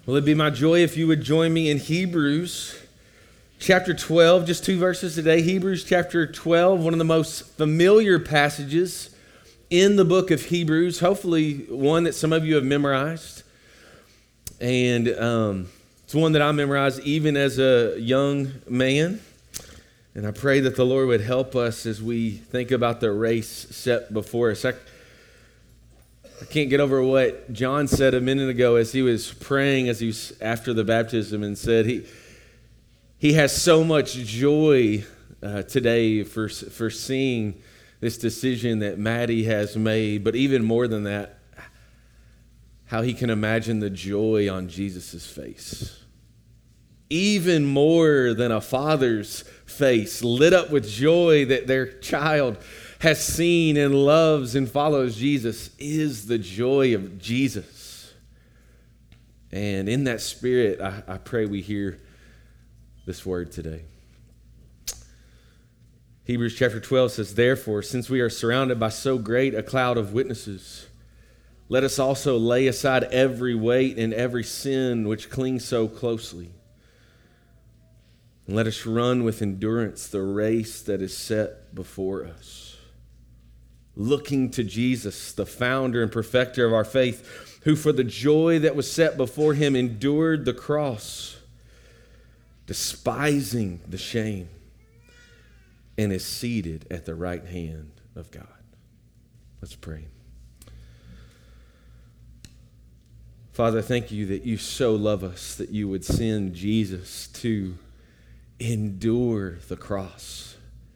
Well, it'd be my joy if you would join me in Hebrews chapter 12, just 2 verses today. Hebrews chapter 12, one of the most familiar passages in the book of Hebrews, hopefully one that some of you have memorized. And it's one that I memorized even as a young man. And I pray that the Lord would help us as we think about the race set before us. I can't get over what John said a minute ago as he was praying as he was after the baptism, and said he has so much joy today for seeing this decision that Maddie has made, but even more than that, how he can imagine the joy on Jesus' face. Even more than a father's face lit up with joy that their child has seen and loves and follows Jesus is the joy of Jesus. And in that spirit, I pray we hear this word today. Hebrews chapter 12 says, "Therefore, since we are surrounded by so great a cloud of witnesses, let us also lay aside every weight and every sin which clings so closely. And let us run with endurance the race that is set before us, looking to Jesus, the founder and perfecter of our faith, who for the joy that was set before him endured the cross, despising the shame, and is seated at the right hand of God." Let's pray. Father, thank you that you so love us that you would send Jesus to endure the cross.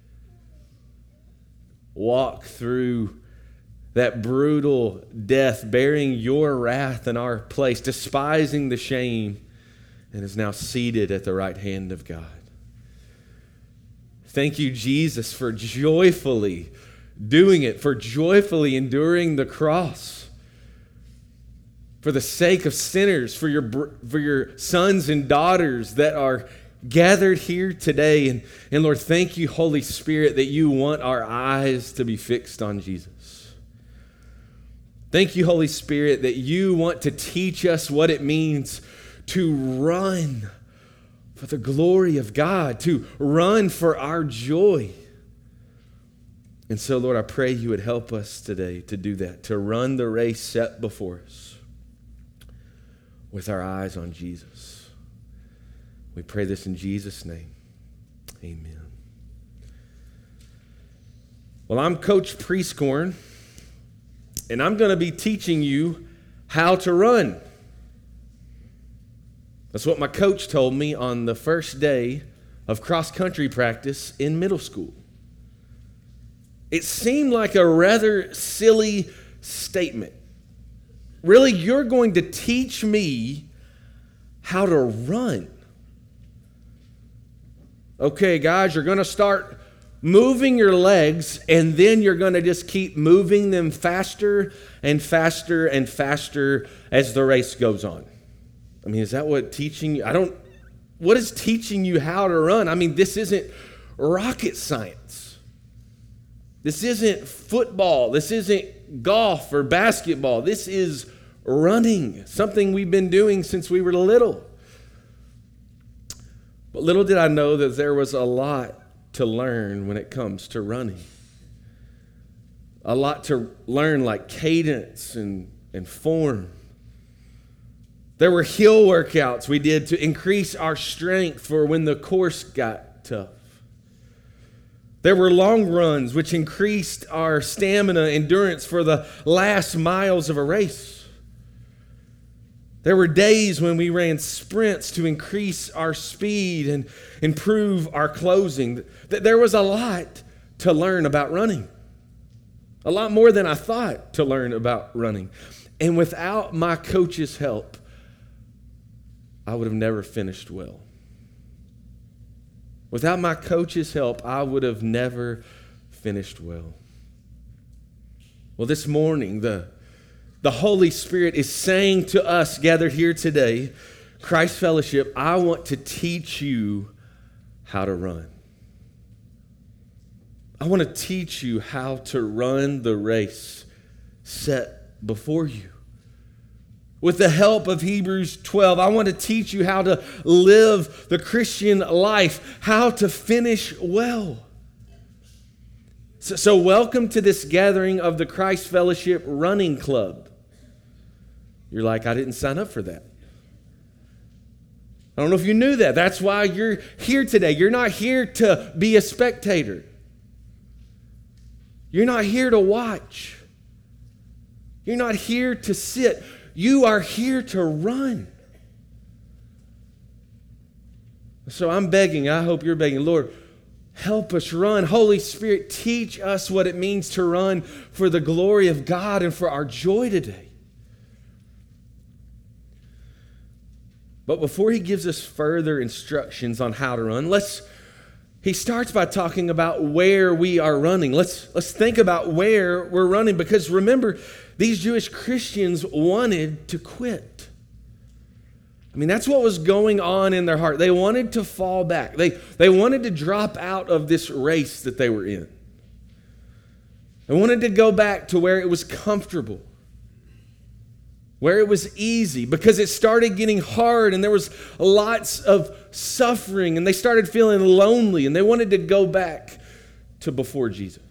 Walk through that brutal death, bearing your wrath in our place, despising the shame, and is now seated at the right hand of God. Thank you, Jesus, for joyfully doing it, for joyfully enduring the cross, for the sake of sinners, for your sons and daughters that are gathered here today. And Lord, thank you, Holy Spirit, that you want our eyes to be fixed on Jesus. Thank you, Holy Spirit, that you want to teach us what it means to run for the glory of God, to run for our joy. And so, Lord, I pray you would help us today to do that, to run the race set before us with our eyes on Jesus. We pray this in Jesus' name. Amen. Well, I'm Coach Prieskorn, and I'm going to be teaching you how to run. That's what my coach told me on the first day of cross-country practice in middle school. It seemed like a rather silly statement. Really, you're going to teach me how to run. Okay, guys, you're going to start moving your legs, and then you're going to just keep moving them faster and faster and faster as the race goes on. I mean, is that what teaching you? What is teaching you how to run? I mean, this isn't rocket science. This isn't football. This isn't golf or basketball. This is running, something we've been doing since we were little. But little did I know that there was a lot to learn when it comes to running. A lot to learn, like cadence and form. There were hill workouts we did to increase our strength for when the course got tough. There were long runs which increased our stamina, endurance for the last miles of a race. There were days when we ran sprints to increase our speed and improve our closing. There was a lot to learn about running. A lot more than I thought to learn about running. And without my coach's help, I would have never finished well. Without my coach's help, I would have never finished well. Well, this morning, the Holy Spirit is saying to us gathered here today, Christ Fellowship, I want to teach you how to run. I want to teach you how to run the race set before you. With the help of Hebrews 12, I want to teach you how to live the Christian life, how to finish well. So welcome to this gathering of the Christ Fellowship Running Club. You're like, I didn't sign up for that. I don't know if you knew that. That's why you're here today. You're not here to be a spectator. You're not here to watch. You're not here to sit. You are here to run. So I'm begging, I hope you're begging, Lord, help us run. Holy Spirit, teach us what it means to run for the glory of God and for our joy today. But before he gives us further instructions on how to run, he starts by talking about where we are running. Let's think about where we're running, because remember, these Jewish Christians wanted to quit. I mean, that's what was going on in their heart. They wanted to fall back. They wanted to drop out of this race that they were in. They wanted to go back to where it was comfortable, where it was easy, because it started getting hard and there was lots of suffering and they started feeling lonely and they wanted to go back to before Jesus.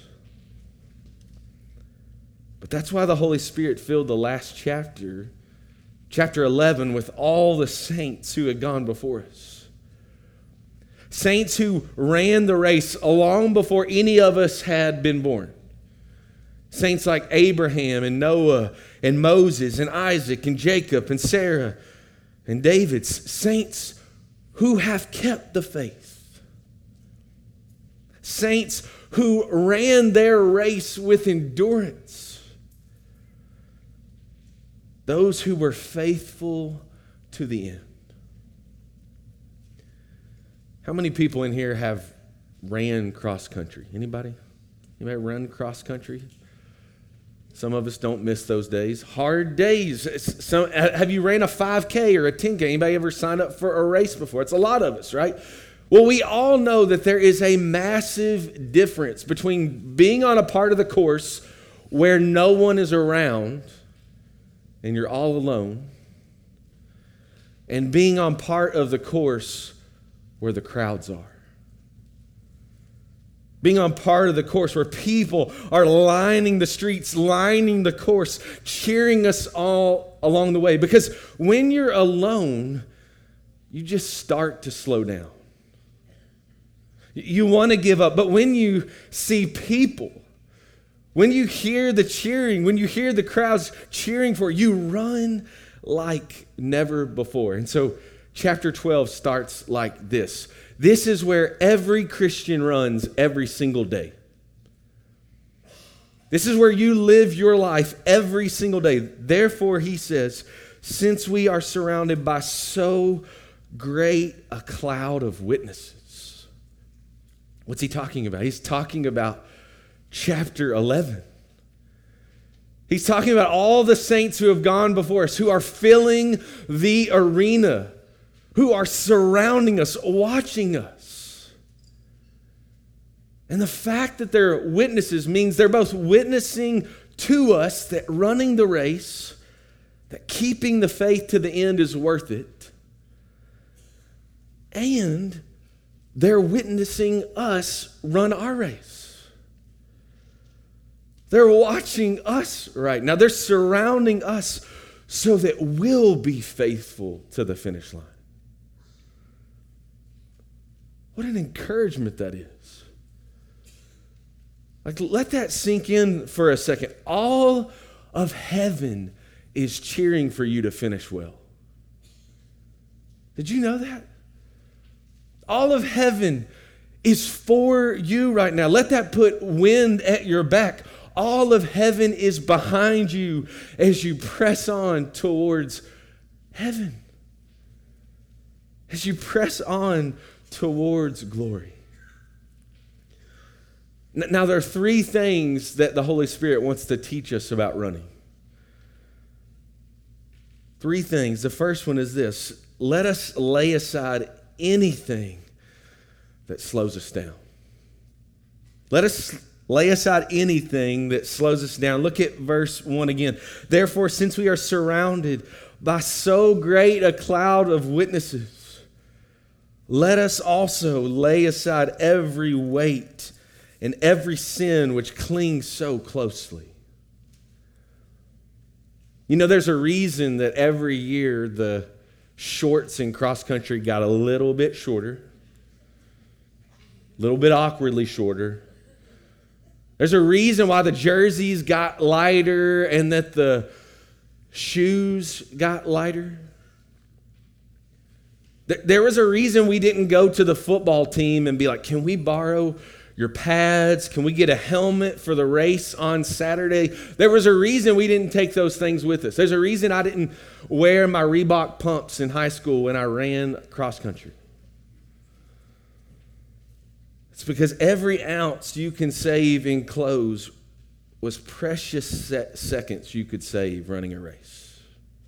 But that's why the Holy Spirit filled the last chapter, chapter 11, with all the saints who had gone before us. Saints who ran the race long before any of us had been born. Saints like Abraham and Noah and Moses and Isaac and Jacob and Sarah and David. Saints who have kept the faith. Saints who ran their race with endurance. Those who were faithful to the end. How many people in here have ran cross country? Anybody? Anybody run cross country? Some of us don't miss those days. Hard days. Have you ran a 5K or a 10K? Anybody ever signed up for a race before? It's a lot of us, right? Well, we all know that there is a massive difference between being on a part of the course where no one is around and you're all alone, and being on part of the course where the crowds are. Being on part of the course where people are lining the streets, lining the course, cheering us all along the way. Because when you're alone, you just start to slow down. You want to give up. But when you see people, when you hear the cheering, when you hear the crowds cheering for you, run like never before. And so chapter 12 starts like this. This is where every Christian runs every single day. This is where you live your life every single day. Therefore, he says, since we are surrounded by so great a cloud of witnesses. What's he talking about? He's talking about chapter 11. He's talking about all the saints who have gone before us, who are filling the arena, who are surrounding us, watching us. And the fact that they're witnesses means they're both witnessing to us that running the race, that keeping the faith to the end is worth it, and they're witnessing us run our race. They're watching us right now. They're surrounding us so that we'll be faithful to the finish line. What an encouragement that is. Like, let that sink in for a second. All of heaven is cheering for you to finish well. Did you know that? All of heaven is for you right now. Let that put wind at your back. All of heaven is behind you as you press on towards heaven. As you press on towards glory. Now, there are three things that the Holy Spirit wants to teach us about running. Three things. The first one is this: let us lay aside anything that slows us down. Let us Lay aside anything that slows us down. Look at verse 1 again. Therefore, since we are surrounded by so great a cloud of witnesses, let us also lay aside every weight and every sin which clings so closely. You know, there's a reason that every year the shorts in cross country got a little bit shorter, a little bit awkwardly shorter. There's a reason why the jerseys got lighter and that the shoes got lighter. There was a reason we didn't go to the football team and be like, can we borrow your pads? Can we get a helmet for the race on Saturday? There was a reason we didn't take those things with us. There's a reason I didn't wear my Reebok pumps in high school when I ran cross country. It's because every ounce you can save in clothes was precious seconds you could save running a race.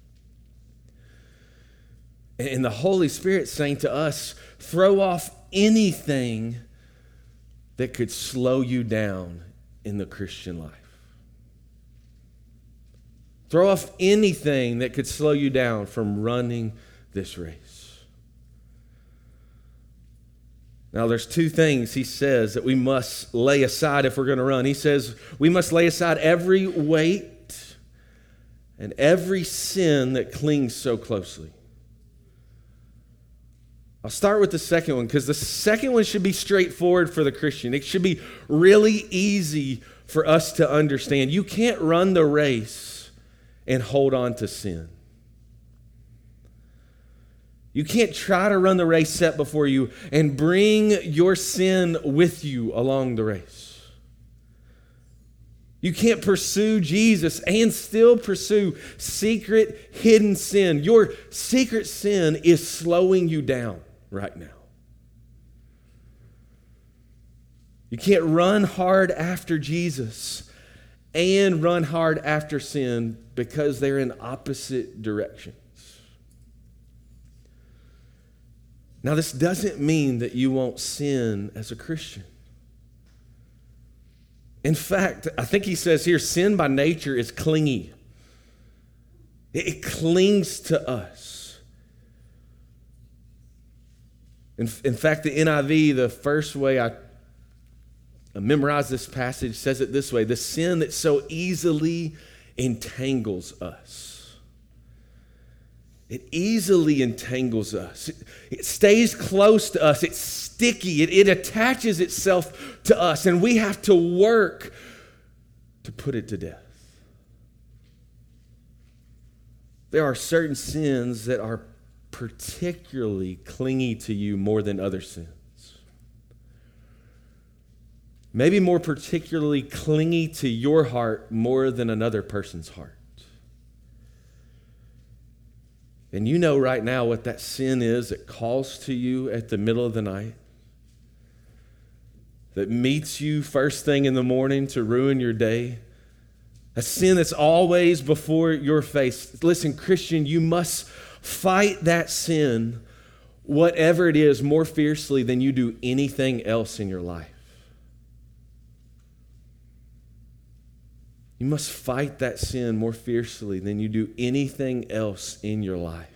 And the Holy Spirit's saying to us, throw off anything that could slow you down in the Christian life. Throw off anything that could slow you down from running this race. Now, there's two things he says that we must lay aside if we're going to run. He says we must lay aside every weight and every sin that clings so closely. I'll start with the second one because the second one should be straightforward for the Christian. It should be really easy for us to understand. You can't run the race and hold on to sin. You can't try to run the race set before you and bring your sin with you along the race. You can't pursue Jesus and still pursue secret, hidden sin. Your secret sin is slowing you down right now. You can't run hard after Jesus and run hard after sin because they're in opposite directions. Now, this doesn't mean that you won't sin as a Christian. In fact, I think he says here, sin by nature is clingy. It clings to us. In fact, the NIV, the first way I memorized this passage, says it this way: the sin that so easily entangles us. It easily entangles us. It stays close to us. It's sticky. It attaches itself to us, and we have to work to put it to death. There are certain sins that are particularly clingy to you more than other sins. Maybe more particularly clingy to your heart more than another person's heart. And you know right now what that sin is that calls to you at the middle of the night, that meets you first thing in the morning to ruin your day, a sin that's always before your face. Listen, Christian, you must fight that sin, whatever it is, more fiercely than you do anything else in your life. You must fight that sin more fiercely than you do anything else in your life.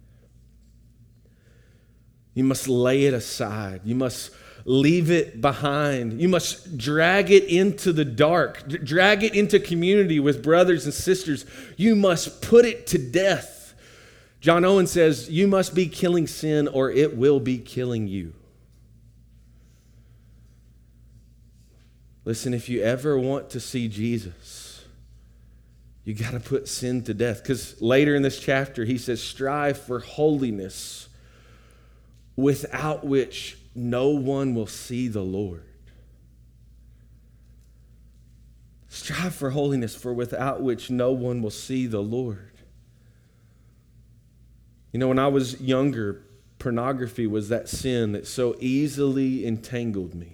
You must lay it aside. You must leave it behind. You must drag it into the dark, drag it into community with brothers and sisters. You must put it to death. John Owen says, you must be killing sin or it will be killing you. Listen, if you ever want to see Jesus, you got to put sin to death. Because later in this chapter, he says, strive for holiness without which no one will see the Lord. Strive for holiness, for without which no one will see the Lord. You know, when I was younger, pornography was that sin that so easily entangled me.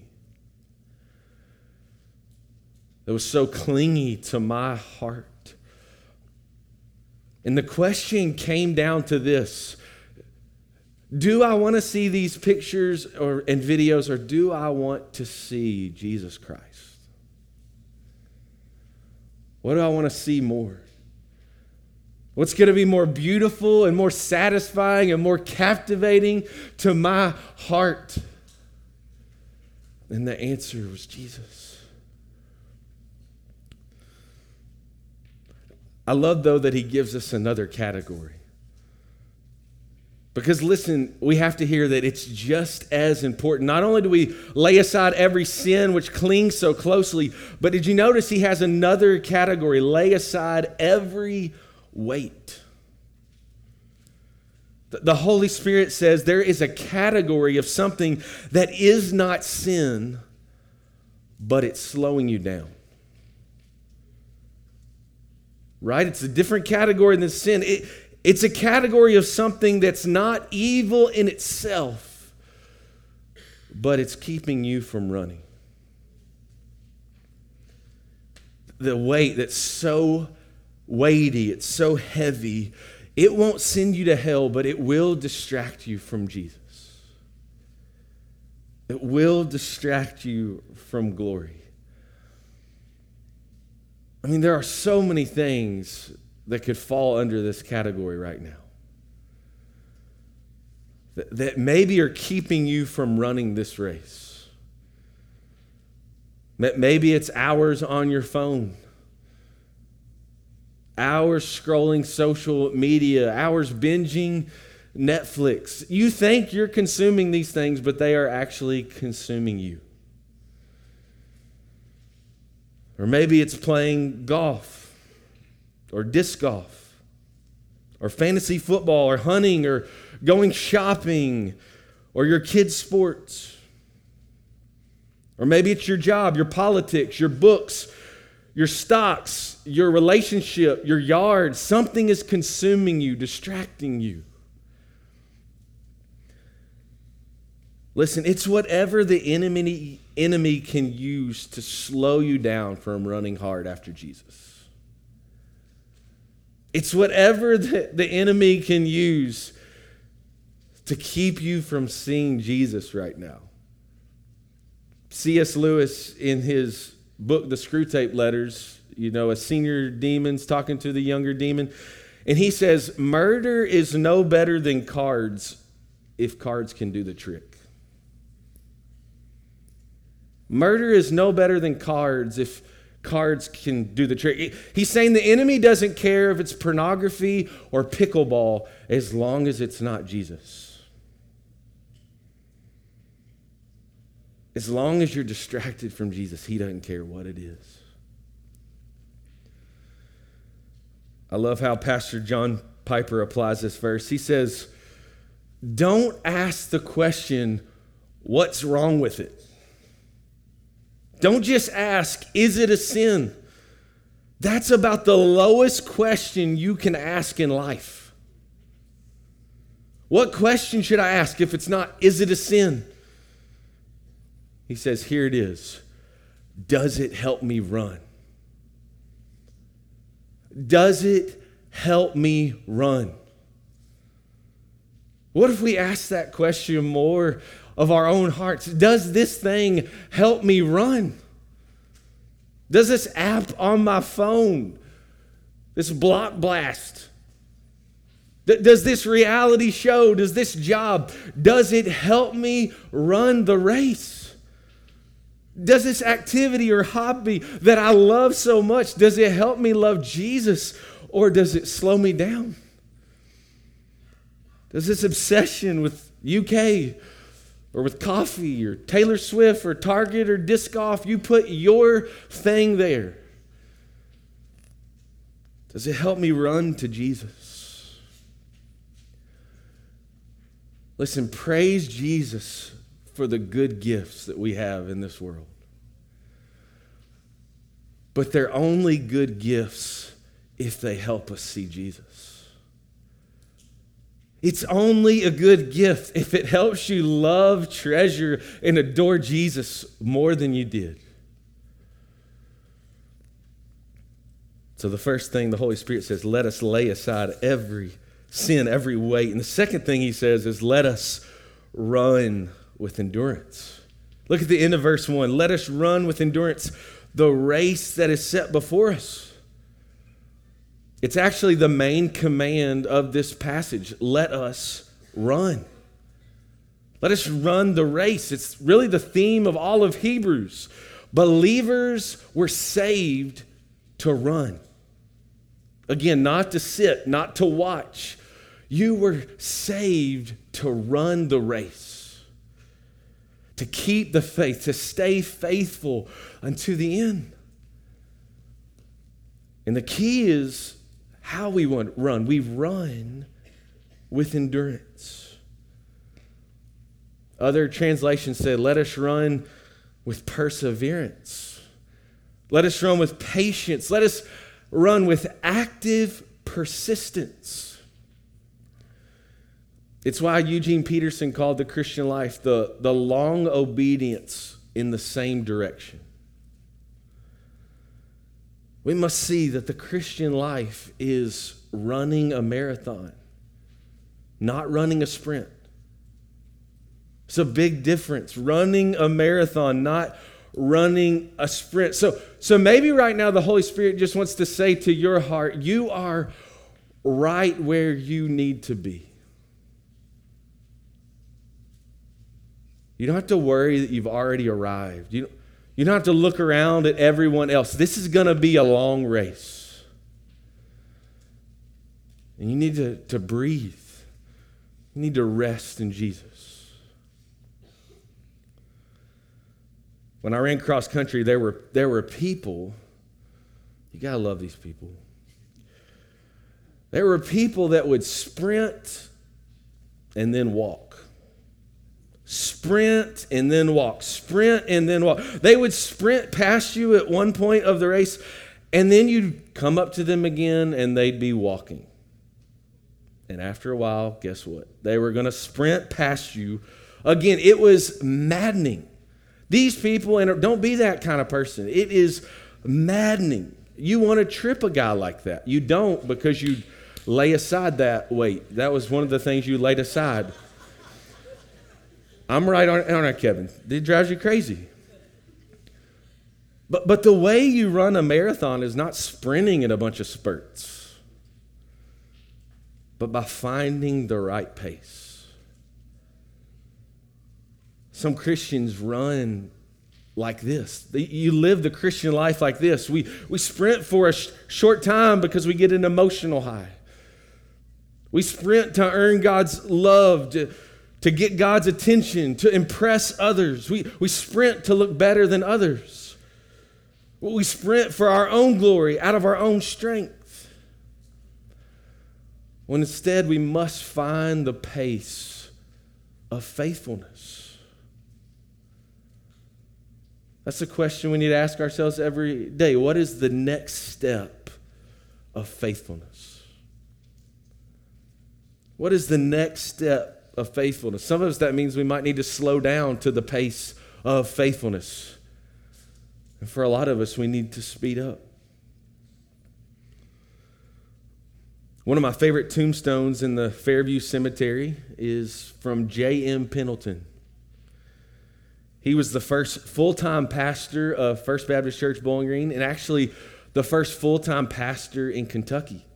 It was so clingy to my heart. And the question came down to this: do I want to see these pictures and videos, or do I want to see Jesus Christ? What do I want to see more? What's going to be more beautiful and more satisfying and more captivating to my heart? And the answer was Jesus. I love, though, that he gives us another category. Because listen, we have to hear that it's just as important. Not only do we lay aside every sin which clings so closely, but did you notice he has another category? Lay aside every weight. The Holy Spirit says there is a category of something that is not sin, but it's slowing you down. Right? It's a different category than sin. It's a category of something that's not evil in itself, but it's keeping you from running. The weight that's so weighty, it's so heavy, it won't send you to hell, but it will distract you from Jesus. It will distract you from glory. I mean, there are so many things that could fall under this category right now that maybe are keeping you from running this race. Maybe it's hours on your phone, hours scrolling social media, hours binging Netflix. You think you're consuming these things, but they are actually consuming you. Or maybe it's playing golf, or disc golf, or fantasy football, or hunting, or going shopping, or your kids' sports. Or maybe it's your job, your politics, your books, your stocks, your relationship, your yard. Something is consuming you, distracting you. Listen, it's whatever the enemy can use to slow you down from running hard after Jesus. It's whatever the enemy can use to keep you from seeing Jesus right now. C.S. Lewis, in his book, The Screwtape Letters, a senior demon's talking to the younger demon, and he says, murder is no better than cards if cards can do the trick. Murder is no better than cards if cards can do the trick. He's saying the enemy doesn't care if it's pornography or pickleball as long as it's not Jesus. As long as you're distracted from Jesus, he doesn't care what it is. I love how Pastor John Piper applies this verse. He says, don't ask the question, what's wrong with it? Don't just ask, is it a sin? That's about the lowest question you can ask in life. What question should I ask if it's not, is it a sin? He says, here it is. Does it help me run? Does it help me run? What if we ask that question more of our own hearts? Does this thing help me run? Does this app on my phone, this Block Blast, does this reality show, does this job, does it help me run the race? Does this activity or hobby that I love so much, does it help me love Jesus, or does it slow me down? Does this obsession with UK or with coffee or Taylor Swift or Target or disc golf, you put your thing there, does it help me run to Jesus? Listen, praise Jesus for the good gifts that we have in this world. But they're only good gifts if they help us see Jesus. It's only a good gift if it helps you love, treasure, and adore Jesus more than you did. So the first thing the Holy Spirit says, let us lay aside every sin, every weight. And the second thing he says is, let us run with endurance. Look at the end of verse 1. Let us run with endurance the race that is set before us. It's actually the main command of this passage. Let us run. Let us run the race. It's really the theme of all of Hebrews. Believers were saved to run. Again, not to sit, not to watch. You were saved to run the race, to keep the faith, to stay faithful unto the end. And the key is how we run. We run with endurance. Other translations say, let us run with perseverance. Let us run with patience. Let us run with active persistence. It's why Eugene Peterson called the Christian life the long obedience in the same direction. We must see that the Christian life is running a marathon, not running a sprint. It's a big difference. Running a marathon, not running a sprint. So maybe right now the Holy Spirit just wants to say to your heart, you are right where you need to be. You don't have to worry that you've already arrived. You don't have to look around at everyone else. This is going to be a long race. And you need to breathe. You need to rest in Jesus. When I ran cross country, there were people, you got to love these people. There were people that would sprint and then walk. Sprint and then walk. Sprint and then walk. They would sprint past you at one point of the race, and then you'd come up to them again and they'd be walking. And after a while, guess what? They were going to sprint past you again. It was maddening. These people, and don't be that kind of person. It is maddening. You want to trip a guy like that. You don't, because you lay aside that weight. That was one of the things you laid aside. I'm right, aren't I, Kevin? It drives you crazy. But the way you run a marathon is not sprinting in a bunch of spurts, but by finding the right pace. Some Christians run like this. You live the Christian life like this. We sprint for a short time because we get an emotional high. We sprint to earn God's love, to get God's attention, to impress others. We sprint to look better than others. We sprint for our own glory, out of our own strength. When instead we must find the pace of faithfulness. That's the question we need to ask ourselves every day. What is the next step of faithfulness? What is the next step of faithfulness? Some of us, that means we might need to slow down to the pace of faithfulness. And for a lot of us, we need to speed up. One of my favorite tombstones in the Fairview Cemetery is from J.M. Pendleton. He was the first full-time pastor of First Baptist Church Bowling Green, and actually the first full-time pastor in Kentucky.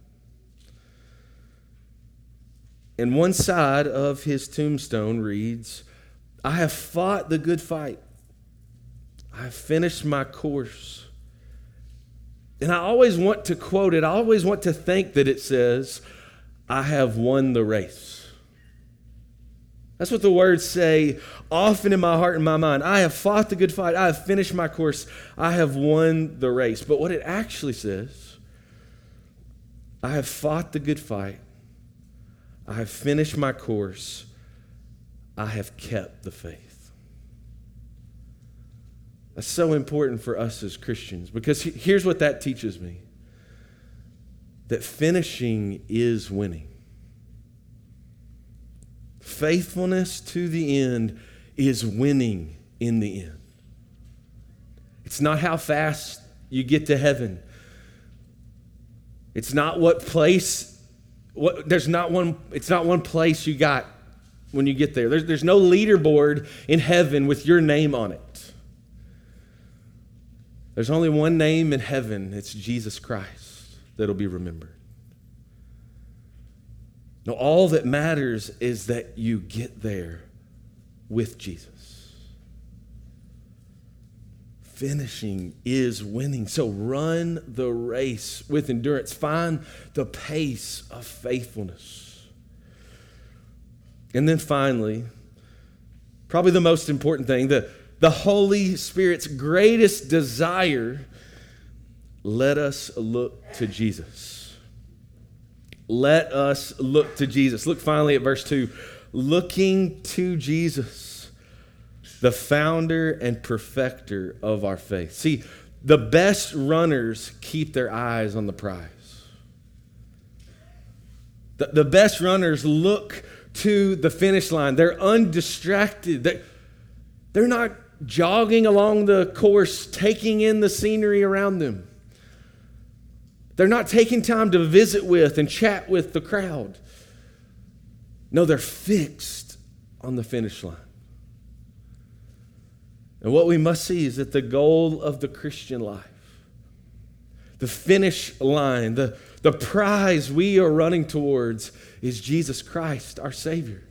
And one side of his tombstone reads, I have fought the good fight. I have finished my course. And I always want to quote it. I always want to think that it says, I have won the race. That's what the words say often in my heart and my mind. I have fought the good fight. I have finished my course. I have won the race. But what it actually says, I have fought the good fight. I have finished my course. I have kept the faith. That's so important for us as Christians, because here's what that teaches me. That finishing is winning. Faithfulness to the end is winning in the end. It's not how fast you get to heaven. It's not what place. It's not one place you got when you get there. There's no leaderboard in heaven with your name on it. There's only one name in heaven. It's Jesus Christ that'll be remembered. No, all that matters is that you get there with Jesus. Finishing is winning. So run the race with endurance. Find the pace of faithfulness. And then finally, probably the most important thing, the Holy Spirit's greatest desire, let us look to Jesus. Let us look to Jesus. Look finally at verse 2. Looking to Jesus, the founder and perfecter of our faith. See, the best runners keep their eyes on the prize. The best runners look to the finish line. They're undistracted. They're not jogging along the course, taking in the scenery around them. They're not taking time to visit with and chat with the crowd. No, they're fixed on the finish line. And what we must see is that the goal of the Christian life, the finish line, the prize we are running towards is Jesus Christ, our Savior.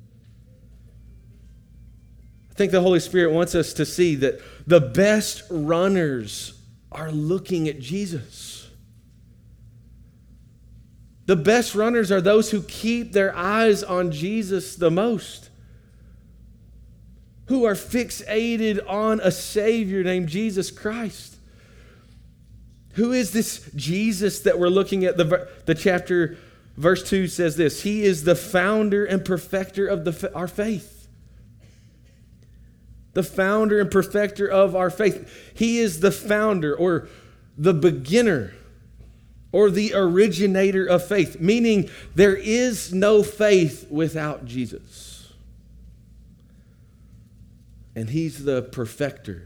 I think the Holy Spirit wants us to see that the best runners are looking at Jesus. The best runners are those who keep their eyes on Jesus the most, who are fixated on a Savior named Jesus Christ. Who is this Jesus that we're looking at? The chapter, verse 2 says this: He is the founder and perfecter of our faith. The founder and perfecter of our faith. He is the founder, or the beginner, or the originator of faith, meaning there is no faith without Jesus. And He's the perfecter,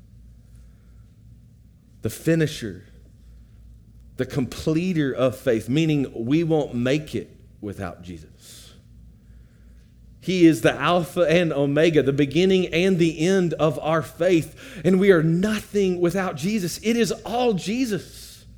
the finisher, the completer of faith, meaning we won't make it without Jesus. He is the Alpha and Omega, the beginning and the end of our faith, and we are nothing without Jesus. It is all Jesus.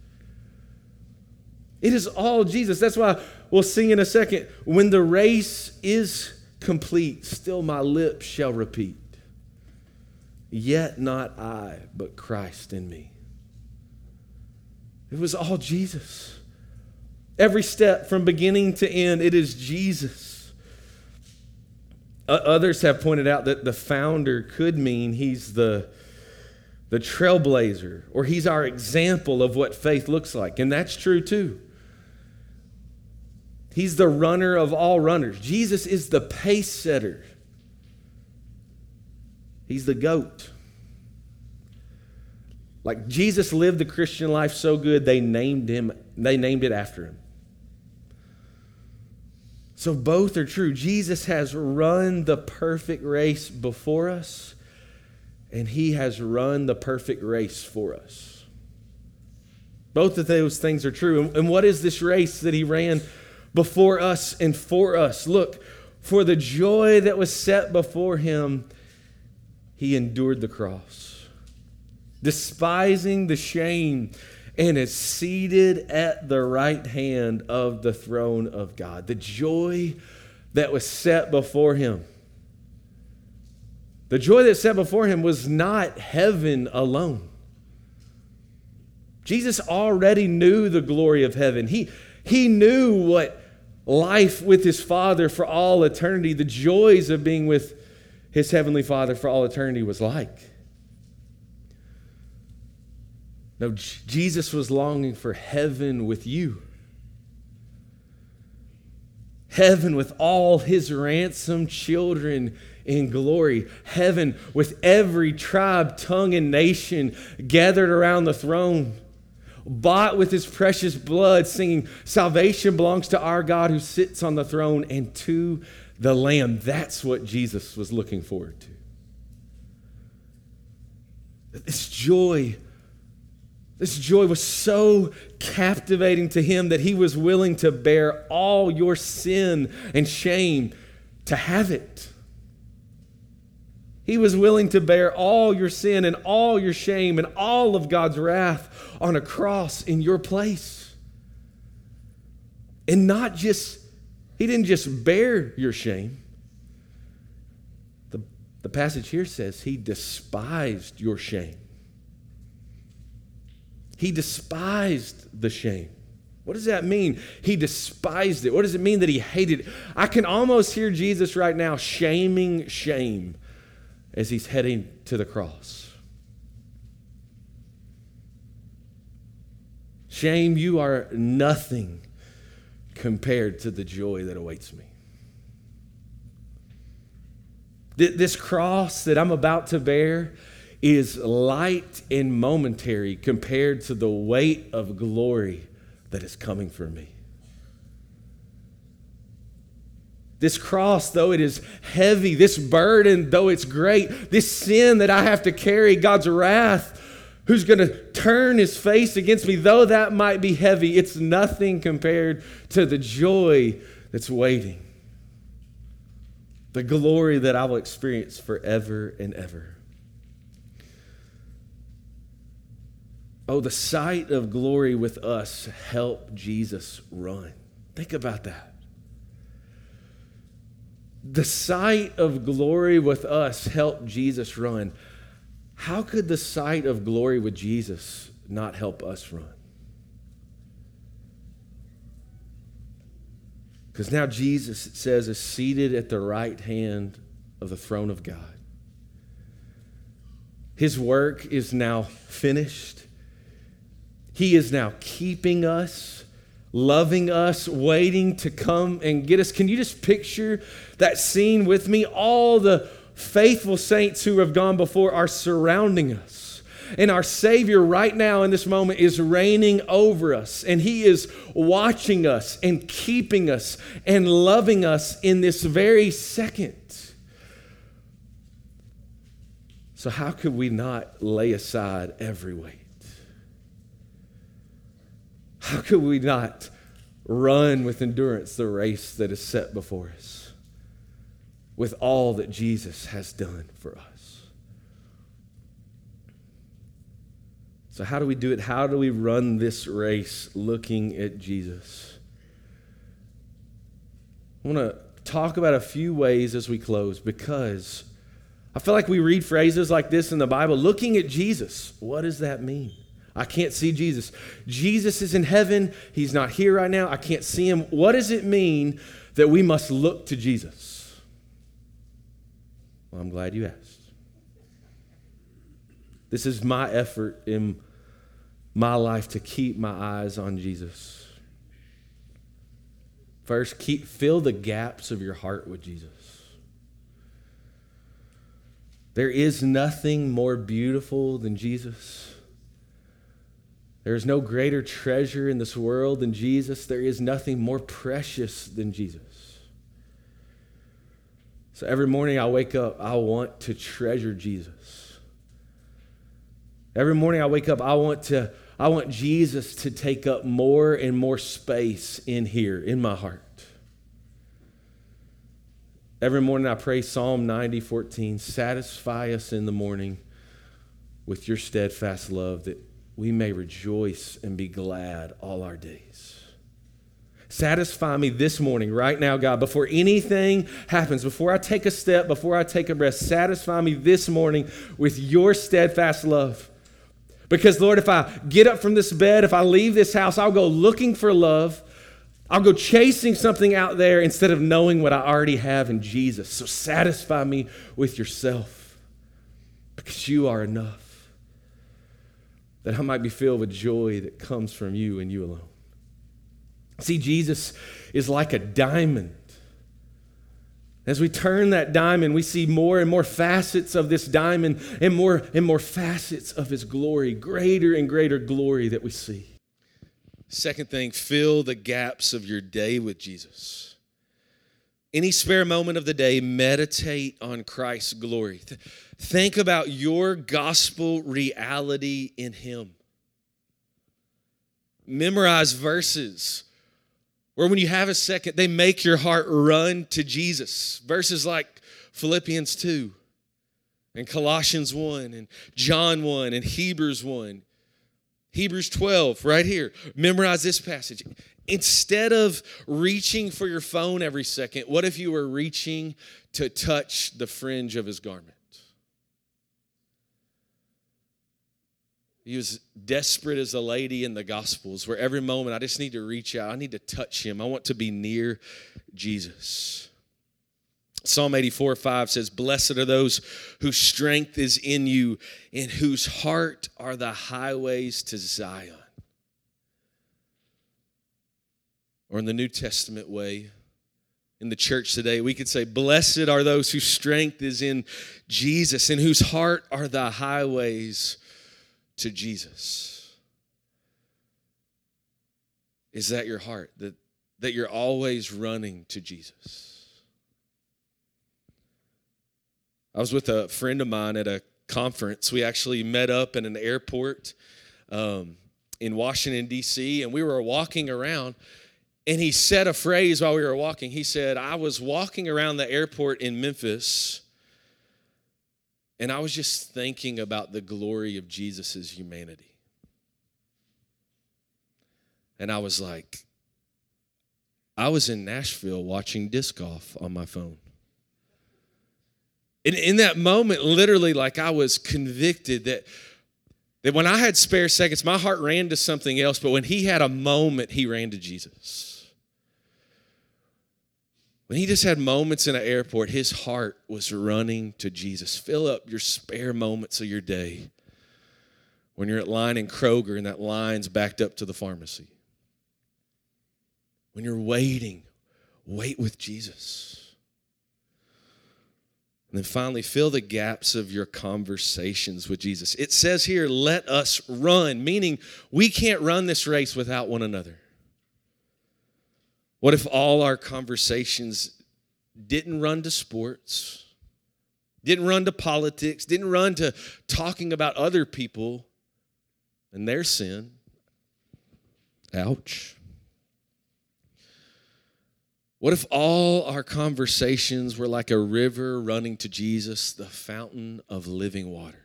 It is all Jesus. That's why we'll sing in a second, when the race is complete, still my lips shall repeat, yet not I, but Christ in me. It was all Jesus. Every step from beginning to end, it is Jesus. Others have pointed out that the founder could mean he's the trailblazer, or he's our example of what faith looks like. And that's true too. He's the runner of all runners. Jesus is the pace setter. He's the GOAT. Like Jesus lived the Christian life so good, they named it after him. So both are true. Jesus has run the perfect race before us, and He has run the perfect race for us. Both of those things are true. And what is this race that He ran before us and for us? Look, for the joy that was set before Him, He endured the cross, despising the shame, and is seated at the right hand of the throne of God. The joy that was set before Him. The joy that set before Him was not heaven alone. Jesus already knew the glory of heaven. He knew what life with His Father for all eternity, the joys of being with His Heavenly Father for all eternity was like. No, Jesus was longing for heaven with you. Heaven with all His ransomed children in glory. Heaven with every tribe, tongue, and nation gathered around the throne. Bought with His precious blood, singing, salvation belongs to our God who sits on the throne and to the Lamb. That's what Jesus was looking forward to. This joy was so captivating to Him that He was willing to bear all your sin and shame to have it. He was willing to bear all your sin and all your shame and all of God's wrath on a cross in your place. And not just He didn't just bear your shame. The passage here says he despised your shame. He despised the shame. What does that mean? He despised it. What does it mean that he hated it? I can almost hear Jesus right now shaming shame as he's heading to the cross. Shame, you are nothing compared to the joy that awaits me. This cross that I'm about to bear is light and momentary compared to the weight of glory that is coming for me. This cross, though it is heavy, this burden, though it's great, this sin that I have to carry, God's wrath, who's going to turn his face against me, though that might be heavy, it's nothing compared to the joy that's waiting. The glory that I will experience forever and ever. Oh, the sight of glory with us helped Jesus run. Think about that. The sight of glory with us helped Jesus run. How could the sight of glory with Jesus not help us run? Because now Jesus, it says, is seated at the right hand of the throne of God. His work is now finished. He is now keeping us, loving us, waiting to come and get us. Can you just picture that scene with me? All the faithful saints who have gone before are surrounding us. And our Savior right now in this moment is reigning over us. And He is watching us and keeping us and loving us in this very second. So how could we not lay aside every weight? How could we not run with endurance the race that is set before us with all that Jesus has done for us? So how do we do it? How do we run this race looking at Jesus? I want to talk about a few ways as we close, because I feel like we read phrases like this in the Bible, looking at Jesus. What does that mean? I can't see Jesus. Jesus is in heaven. He's not here right now. I can't see him. What does it mean that we must look to Jesus? Well, I'm glad you asked. This is my effort in my life to keep my eyes on Jesus. First, fill the gaps of your heart with Jesus. There is nothing more beautiful than Jesus. There is no greater treasure in this world than Jesus. There is nothing more precious than Jesus. So every morning I wake up, I want to treasure Jesus. Every morning I wake up, I want Jesus to take up more and more space in here, in my heart. Every morning I pray Psalm 90:14, satisfy us in the morning with your steadfast love, that we may rejoice and be glad all our days. Satisfy me this morning, right now, God, before anything happens, before I take a step, before I take a breath, satisfy me this morning with your steadfast love. Because, Lord, if I get up from this bed, if I leave this house, I'll go looking for love. I'll go chasing something out there instead of knowing what I already have in Jesus. So satisfy me with yourself, because you are enough, that I might be filled with joy that comes from you and you alone. See, Jesus is like a diamond. As we turn that diamond, we see more and more facets of this diamond and more facets of his glory, greater and greater glory that we see. Second thing, fill the gaps of your day with Jesus. Any spare moment of the day, meditate on Christ's glory. Think about your gospel reality in him. Memorize verses where when you have a second, they make your heart run to Jesus. Verses like Philippians 2 and Colossians 1 and John 1 and Hebrews 1. Hebrews 12, right here. Memorize this passage. Instead of reaching for your phone every second, what if you were reaching to touch the fringe of his garment? He was desperate as a lady in the Gospels, where every moment I just need to reach out. I need to touch him. I want to be near Jesus. Psalm 84:5 says, "Blessed are those whose strength is in you, in whose heart are the highways to Zion." Or in the New Testament way, in the church today, we could say, "Blessed are those whose strength is in Jesus, in whose heart are the highways to Jesus." Is that your heart? That you're always running to Jesus? I was with a friend of mine at a conference. We actually met up in an airport in Washington, D.C., and we were walking around, and he said a phrase while we were walking. He said, "I was walking around the airport in Memphis, and I was just thinking about the glory of Jesus' humanity." And I was like, I was in Nashville watching disc golf on my phone. And in that moment, literally, like, I was convicted that when I had spare seconds, my heart ran to something else, but when he had a moment, he ran to Jesus. When he just had moments in an airport, his heart was running to Jesus. Fill up your spare moments of your day when you're at line in Kroger and that line's backed up to the pharmacy. When you're waiting, wait with Jesus. And then finally, fill the gaps of your conversations with Jesus. It says here, "Let us run," meaning we can't run this race without one another. What if all our conversations didn't run to sports, didn't run to politics, didn't run to talking about other people and their sin? Ouch. What if all our conversations were like a river running to Jesus, the fountain of living water?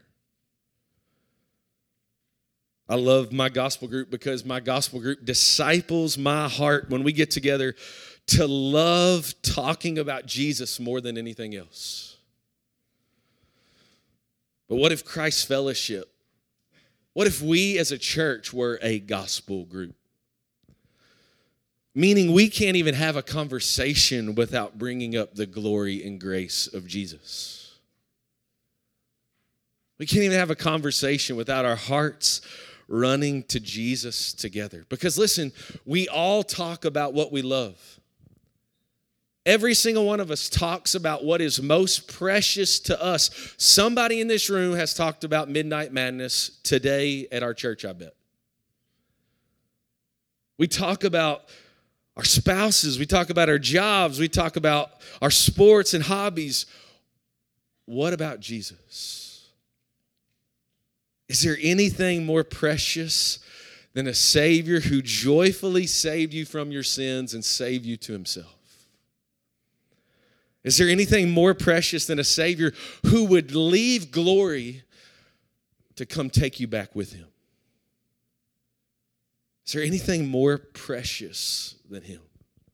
I love my gospel group because my gospel group disciples my heart when we get together to love talking about Jesus more than anything else. But what if Christ Fellowship, what if we as a church were a gospel group? Meaning we can't even have a conversation without bringing up the glory and grace of Jesus. We can't even have a conversation without our hearts running to Jesus together. Because listen, we all talk about what we love. Every single one of us talks about what is most precious to us. Somebody in this room has talked about Midnight Madness today at our church, I bet. We talk about our spouses, we talk about our jobs, we talk about our sports and hobbies. What about Jesus? Is there anything more precious than a Savior who joyfully saved you from your sins and saved you to himself? Is there anything more precious than a Savior who would leave glory to come take you back with him? Is there anything more precious than him?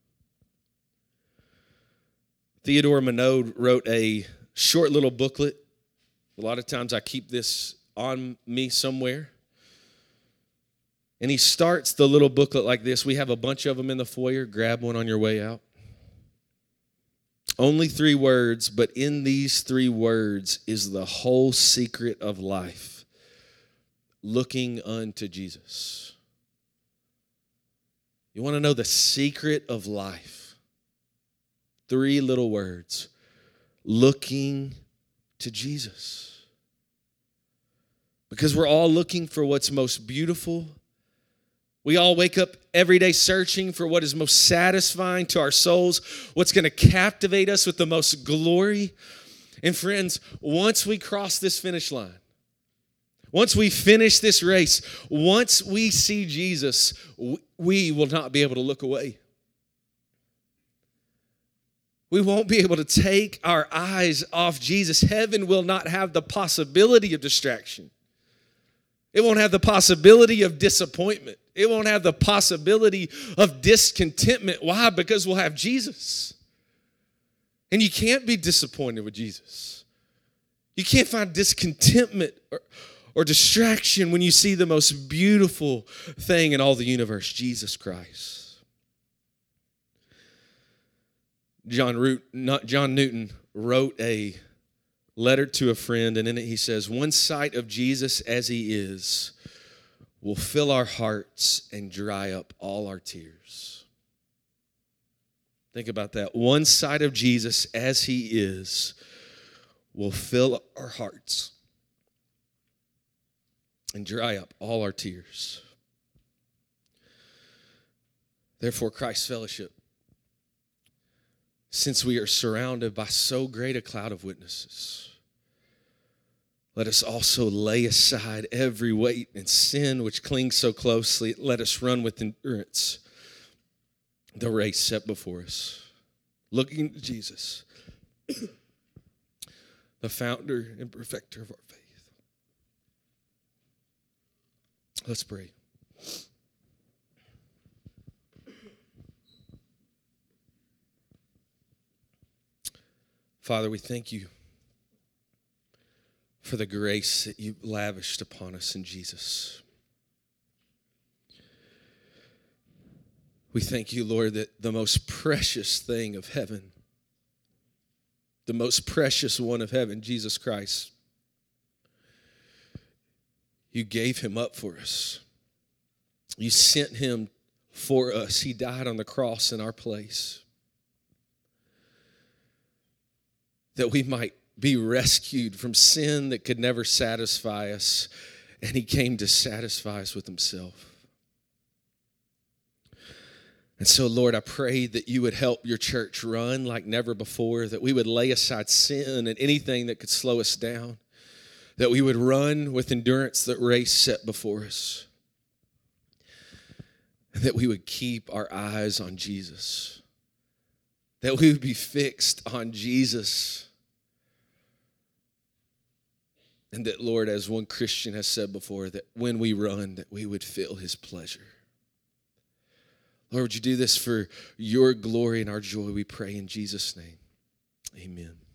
Theodore Monod wrote a short little booklet. A lot of times I keep this on me somewhere. And he starts the little booklet like this. We have a bunch of them in the foyer. Grab one on your way out. Only 3 words, but in these 3 words is the whole secret of life. Looking unto Jesus. You want to know the secret of life? 3 little words. Looking to Jesus. Because we're all looking for what's most beautiful. We all wake up every day searching for what is most satisfying to our souls, what's going to captivate us with the most glory. And friends, once we cross this finish line, once we finish this race, once we see Jesus, we will not be able to look away. We won't be able to take our eyes off Jesus. Heaven will not have the possibility of distraction. It won't have the possibility of disappointment. It won't have the possibility of discontentment. Why? Because we'll have Jesus. And you can't be disappointed with Jesus. You can't find discontentment or distraction when you see the most beautiful thing in all the universe, Jesus Christ. John Newton wrote a letter to a friend, and in it he says, "One sight of Jesus as he is will fill our hearts and dry up all our tears." Think about that. One sight of Jesus as he is will fill our hearts and dry up all our tears. Therefore, Christ's fellowship, since we are surrounded by so great a cloud of witnesses, let us also lay aside every weight and sin which clings so closely. Let us run with endurance the race set before us, looking to Jesus, the founder and perfecter of our faith. Let's pray. Father, we thank you for the grace that you lavished upon us in Jesus. We thank you, Lord, that the most precious thing of heaven, the most precious one of heaven, Jesus Christ, you gave him up for us. You sent him for us. He died on the cross in our place, that we might be rescued from sin that could never satisfy us, and he came to satisfy us with himself. And so, Lord, I pray that you would help your church run like never before, that we would lay aside sin and anything that could slow us down, that we would run with endurance that race set before us, and that we would keep our eyes on Jesus, that we would be fixed on Jesus. And that, Lord, as one Christian has said before, that when we run, that we would feel his pleasure. Lord, would you do this for your glory and our joy, we pray in Jesus' name. Amen.